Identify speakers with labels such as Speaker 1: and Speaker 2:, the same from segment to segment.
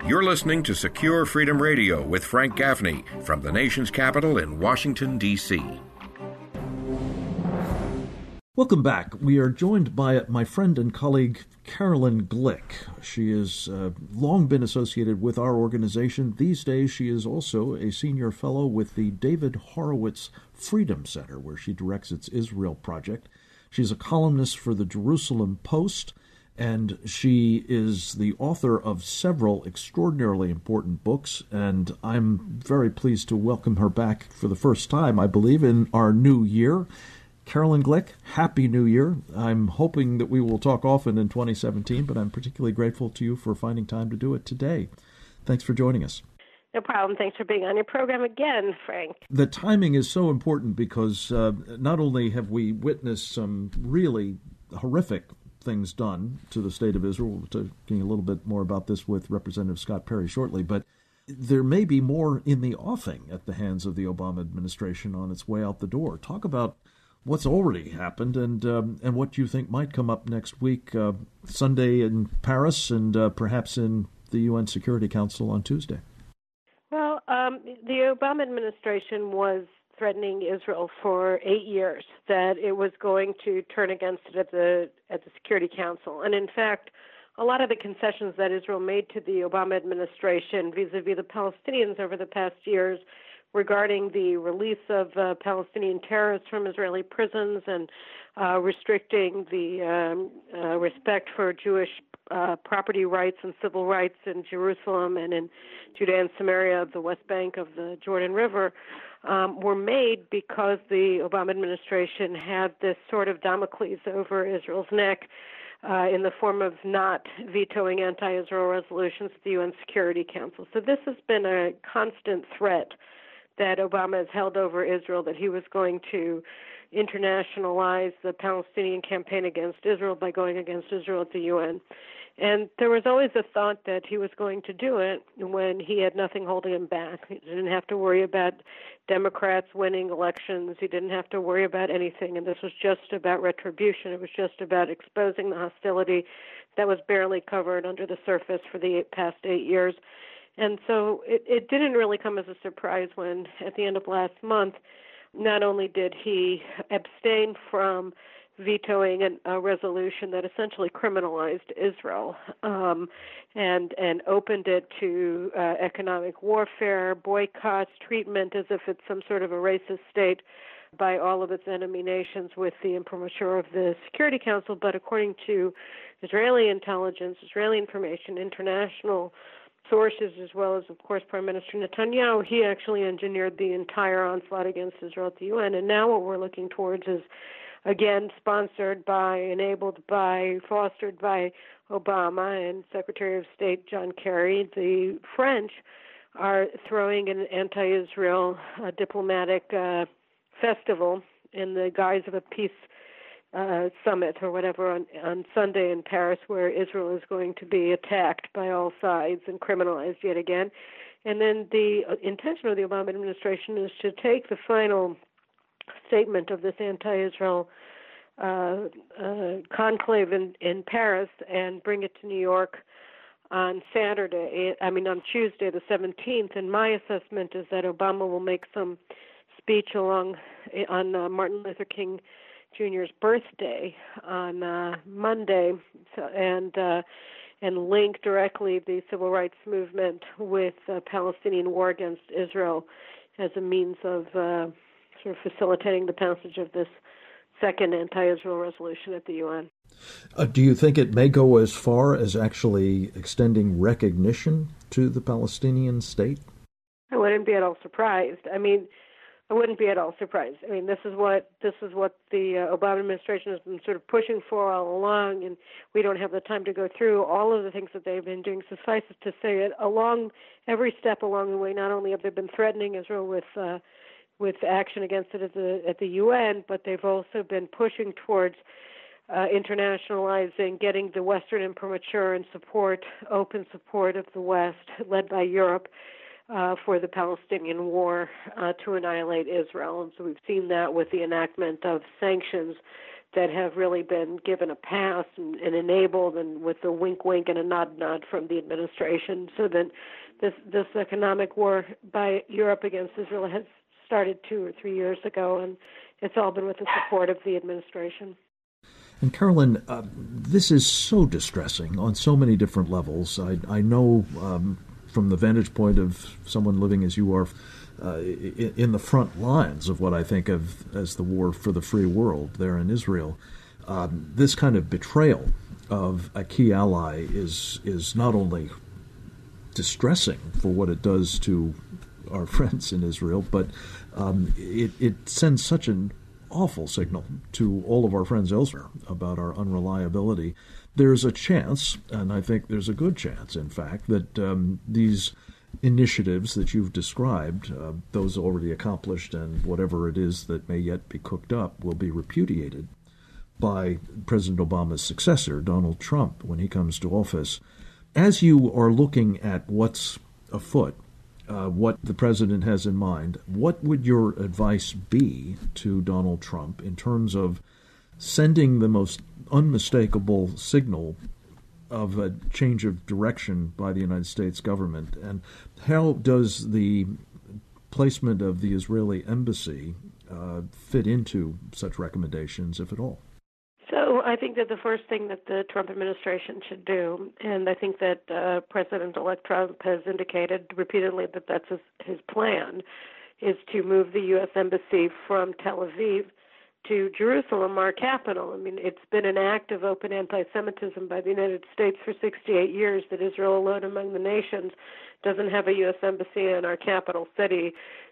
Speaker 1: You're listening to Secure Freedom Radio with Frank Gaffney from the nation's capital in Washington, D.C.
Speaker 2: Welcome back. We are joined by my friend and colleague, Caroline Glick. She has long been associated with our organization. These days, she is also a senior fellow with the David Horowitz Freedom Center, where she directs its Israel project. She's a columnist for the Jerusalem Post, and she is the author of several extraordinarily important books, and I'm very pleased to welcome her back for the first time, I believe, in our new year. Caroline Glick, Happy New Year. I'm hoping that we will talk often in 2017, but I'm particularly grateful to you for finding time to do it today. Thanks for joining us.
Speaker 3: No problem. Thanks for being on your program again, Frank.
Speaker 2: The timing is so important because not only have we witnessed some really horrific things done to the state of Israel, we'll be talking a little bit more about this with Representative Scott Perry shortly, but there may be more in the offing at the hands of the Obama administration on its way out the door. Talk about what's already happened and what you think might come up next week, Sunday in Paris and perhaps in the UN Security Council on Tuesday.
Speaker 3: Well, the Obama administration was threatening Israel for 8 years that it was going to turn against it at the Security Council. And in fact, a lot of the concessions that Israel made to the Obama administration vis-a-vis the Palestinians over the past years regarding the release of Palestinian terrorists from Israeli prisons and restricting the respect for Jewish property rights and civil rights in Jerusalem and in Judea and Samaria, the West Bank of the Jordan River, were made because the Obama administration had this sort of Damocles over Israel's neck in the form of not vetoing anti-Israel resolutions at the UN Security Council. So this has been a constant threat that Obama has held over Israel, that he was going to internationalize the Palestinian campaign against Israel by going against Israel at the UN. And there was always a thought that he was going to do it when he had nothing holding him back. He didn't have to worry about Democrats winning elections. He didn't have to worry about anything. And this was just about retribution. It was just about exposing the hostility that was barely covered under the surface for the past 8 years. And so it didn't really come as a surprise when, at the end of last month, not only did he abstain from vetoing a resolution that essentially criminalized Israel and opened it to economic warfare, boycotts, treatment as if it's some sort of a racist state by all of its enemy nations with the imprimatur of the Security Council, but according to Israeli intelligence, Israeli information, international sources, as well as, of course, Prime Minister Netanyahu, he actually engineered the entire onslaught against Israel at the UN. And now what we're looking towards is, again, sponsored by, enabled by, fostered by Obama and Secretary of State John Kerry. The French are throwing an anti-Israel diplomatic festival in the guise of a peace summit or whatever on Sunday in Paris, where Israel is going to be attacked by all sides and criminalized yet again. And then the intention of the Obama administration is to take the final statement of this anti-Israel conclave in Paris and bring it to New York on Tuesday the 17th. And my assessment is that Obama will make some speech on Martin Luther King Jr.'s birthday on Monday, and link directly the civil rights movement with the Palestinian war against Israel as a means of sort of facilitating the passage of this second anti-Israel resolution at the UN.
Speaker 2: Do you think it may go as far as actually extending recognition to the Palestinian state?
Speaker 3: I wouldn't be at all surprised. This is what the Obama administration has been sort of pushing for all along, and we don't have the time to go through all of the things that they've been doing. Suffice it to say, along every step along the way, not only have they been threatening Israel with action against it at the UN, but they've also been pushing towards internationalizing, getting the Western imprimatur and open support of the West, led by Europe, for the Palestinian war to annihilate Israel. And so we've seen that with the enactment of sanctions that have really been given a pass and enabled, and with a wink and a nod from the administration. So then this economic war by Europe against Israel has started 2 or 3 years ago, and it's all been with the support of the administration.
Speaker 2: And Carolyn, this is so distressing on so many different levels. I know from the vantage point of someone living as you are in the front lines of what I think of as the war for the free world there in Israel, this kind of betrayal of a key ally is not only distressing for what it does to our friends in Israel, but it sends such an awful signal to all of our friends elsewhere about our unreliability. There's a chance, and I think there's a good chance, in fact, that these initiatives that you've described, those already accomplished and whatever it is that may yet be cooked up, will be repudiated by President Obama's successor, Donald Trump, when he comes to office. As you are looking at what's afoot, what the president has in mind, what would your advice be to Donald Trump in terms of sending the most unmistakable signal of a change of direction by the United States government? And how does the placement of the Israeli embassy fit into such recommendations, if at all?
Speaker 3: So I think that the first thing that the Trump administration should do, and I think that President-elect Trump has indicated repeatedly that that's his plan, is to move the U.S. Embassy from Tel Aviv to Jerusalem, our capital. I mean, it's been an act of open anti-Semitism by the United States for 68 years that Israel, alone among the nations, doesn't have a U.S. embassy in our capital city,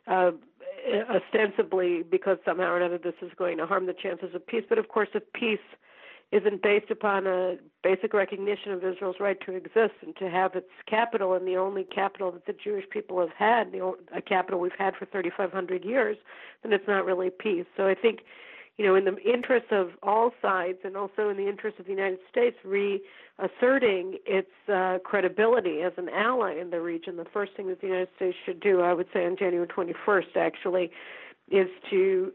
Speaker 3: ostensibly because somehow or another this is going to harm the chances of peace. But of course, if peace isn't based upon a basic recognition of Israel's right to exist and to have its capital, and the only capital that the Jewish people have had, a capital we've had for 3,500 years, then it's not really peace. So I think, in the interest of all sides, and also in the interest of the United States reasserting its credibility as an ally in the region, the first thing that the United States should do, I would say on January 21st actually, is to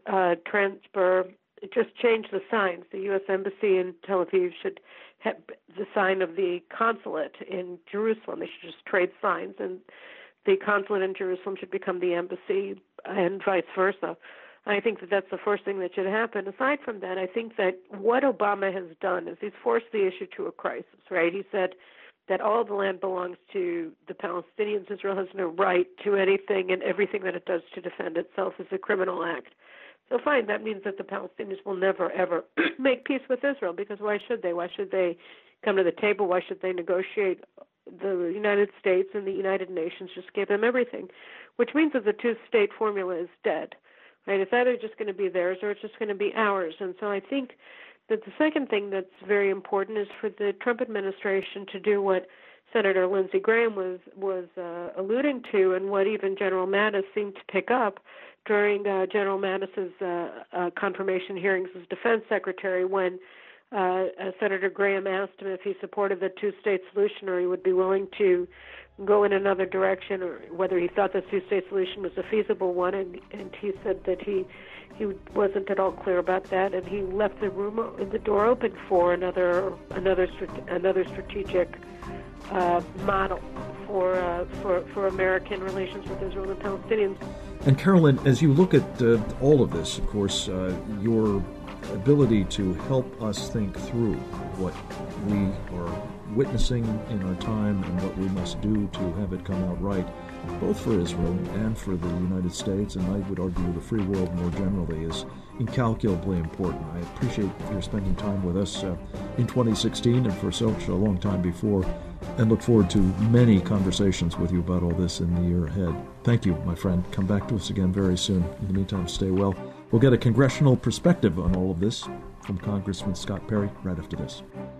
Speaker 3: just change the signs. The U.S. Embassy in Tel Aviv should have the sign of the consulate in Jerusalem. They should just trade signs, and the consulate in Jerusalem should become the embassy, and vice versa. I think that that's the first thing that should happen. Aside from that, I think that what Obama has done is he's forced the issue to a crisis, right? He said that all the land belongs to the Palestinians. Israel has no right to anything, and everything that it does to defend itself is a criminal act. So fine, that means that the Palestinians will never, ever make peace with Israel, because why should they? Why should they come to the table? Why should they negotiate? The United States and the United Nations just gave them everything, which means that the two-state formula is dead. Right? It's either just going to be theirs or it's just going to be ours. And so I think that the second thing that's very important is for the Trump administration to do what Senator Lindsey Graham was alluding to, and what even General Mattis seemed to pick up during General Mattis's confirmation hearings as defense secretary, when Senator Graham asked him if he supported the two-state solution or he would be willing to go in another direction, or whether he thought the two-state solution was a feasible one, and he said that he wasn't at all clear about that, and he left the room, the door open for another strategic model for American relations with Israel and the Palestinians.
Speaker 2: And Carolyn, as you look at all of this, of course, your ability to help us think through what we are witnessing in our time and what we must do to have it come out right, both for Israel and for the United States, and I would argue the free world more generally, is incalculably important. I appreciate your spending time with us in 2016 and for such a long time before, and look forward to many conversations with you about all this in the year ahead. Thank you, my friend. Come back to us again very soon. In the meantime, stay well. We'll get a congressional perspective on all of this from Congressman Scott Perry right after this.